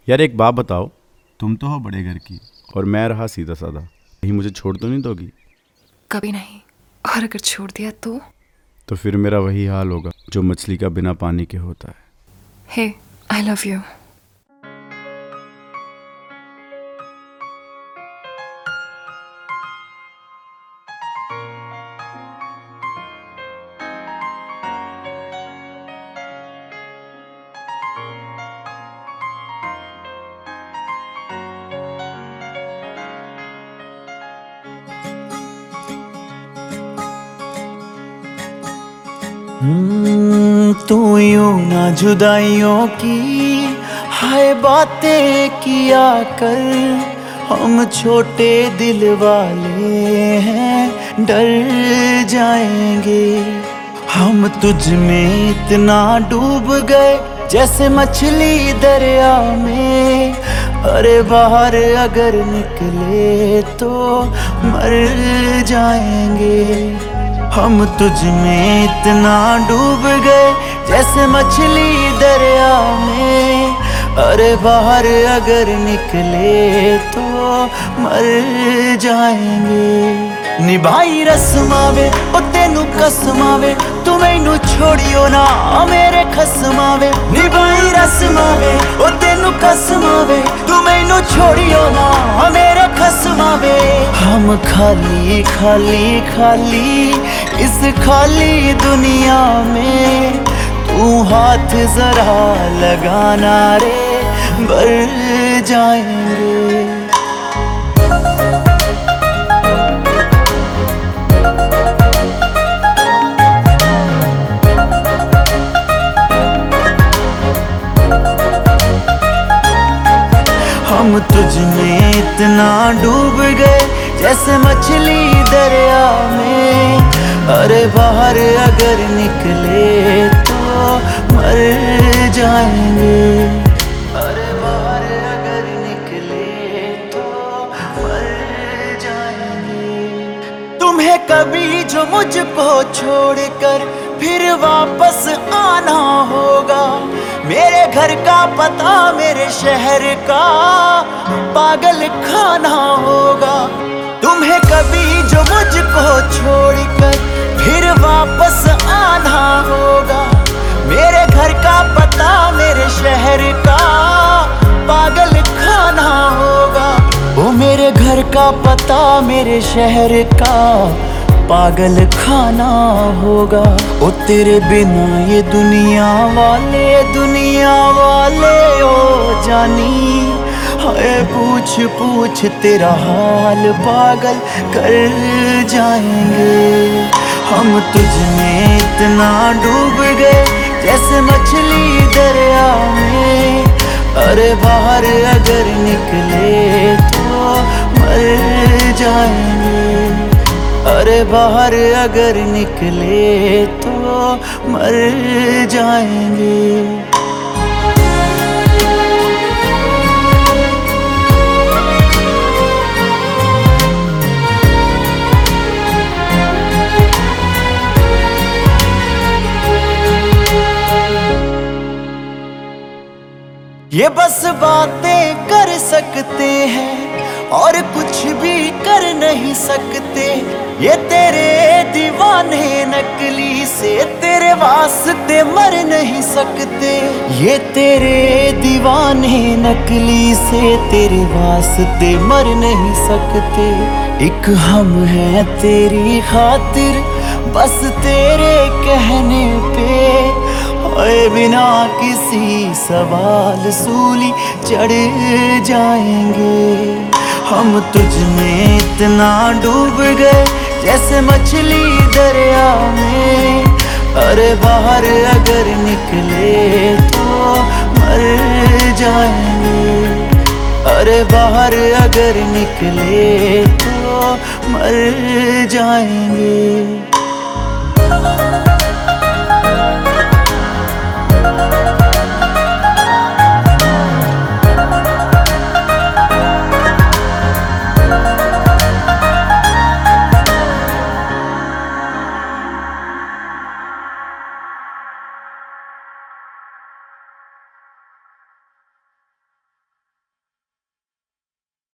यार एक बात बताओ, तुम तो हो बड़े घर की और मैं रहा सीधा साधा, कहीं मुझे छोड़ तो नहीं दोगी? कभी नहीं। और अगर छोड़ दिया तो फिर मेरा वही हाल होगा जो मछली का बिना पानी के होता है। Hey, I love you. तू यूं ना जुदाइयों की हाय बातें किया कर। हम छोटे दिल वाले हैं, डर जाएंगे। हम तुझ में इतना डूब गए जैसे मछली दरिया में। अरे बाहर अगर निकले तो मर जाएंगे। हम तुझ में इतना डूब गए जैसे मछली दरिया में। अरे बाहर अगर निकले तो मर जाएंगे। निभाई रस्मावे ओ तेनू कसमावे, तू मैनू छोड़ियो ना मेरे खसमावे। निभाई रस्मावे ओ तेनू कसमावे, तू मैनू छोड़ियो ना मेरे खसमावे। हम खाली खाली खाली इस खाली दुनिया में, तू हाथ जरा लगाना रे भर जाएंगे। हम तुझ में इतना डूब गए जैसे मछली दरिया में। अरे बाहर अगर निकले तो मर जाएंगे। अरे बाहर अगर निकले तो मर जाएंगे। तुम्हें कभी जो मुझको छोड़कर फिर वापस आना होगा, मेरे घर का पता मेरे शहर का पागल खाना होगा। तुम्हें कभी जो मुझको छोड़कर फिर वापस आना होगा, मेरे घर का पता मेरे शहर का पागल खाना होगा। वो मेरे घर का पता मेरे शहर का पागल खाना होगा। ओ तेरे बिना ये दुनिया वाले ओ जानी। हाय पूछ पूछ तेरा हाल पागल कर जाएंगे। हम तुझ में इतना डूब गए जैसे मछली दरिया में। अरे बाहर अगर निकले तो मर जाएंगे। अरे बाहर अगर निकले तो मर जाएंगे। ये बस बातें कर सकते हैं और कुछ भी कर नहीं सकते। ये तेरे दीवाने नकली से तेरे वास्ते मर नहीं सकते। ये तेरे दीवाने नकली से तेरे वास्ते मर नहीं सकते। एक हम हैं तेरी खातिर बस तेरे कहने पे। ओए बिना किसी सवाल सूली चढ़ जाएंगे। हम तुझ में इतना डूब गए जैसे मछली दरिया में। अरे बाहर अगर निकले तो मर जाएंगे। अरे बाहर अगर निकले तो मर जाएंगे।